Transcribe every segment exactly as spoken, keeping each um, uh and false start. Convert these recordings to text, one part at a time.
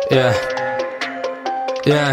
Yeah, yeah.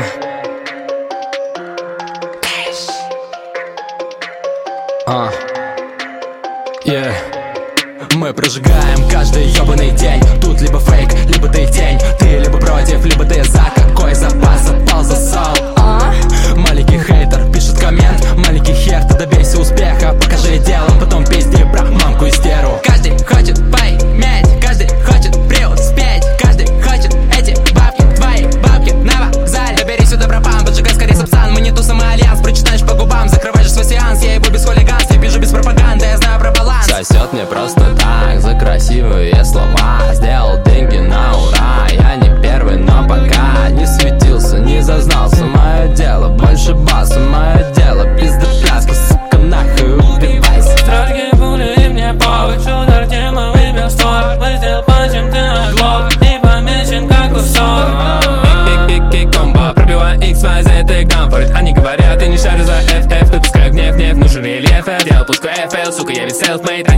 А, yeah. Мы прожигаем каждый ёбаный день. Тут либо фейк, либо ты тень. Ты либо против, либо ты за. Какой запас отпал за сол? а? Маленький хейтер пишет коммент. Маленький хер, ты добейся успеха. Покажи делом, потом пизди про мамку истеру. Каждый хочет поиметь, каждый хочет преуспеть. Каждый хочет эти бабки, твои бабки на вокзале. Добери сюда пропан, поджигай скорее сапсан. Мы не туса, мы альянс, прочитаешь по губам. Закрываешь свой сеанс, я его без хулиганства. Я пишу без пропаганды, я знаю про баланс. Сосет мне просто так за красивые слова. Сделал деньги на ура. Я не первый, но пока не светился, не зазнался. Мое дело больше баса, мое дело пиздопляска. Сука, нахуй убивайся. Страшные пули и мне повод. Шутер тема выбил створ. Выстрел панчем, ты оглох. И помечен как кусок. Пик-пик-пик-пик комбо. Пробиваю икс, вай, зет и комфорт. Они говорят, я не шарю за эф эф. Выпускаю гнев, гнев, нужен рельеф. Я делал пуску эф эл, сука, я ведь селф-мейд.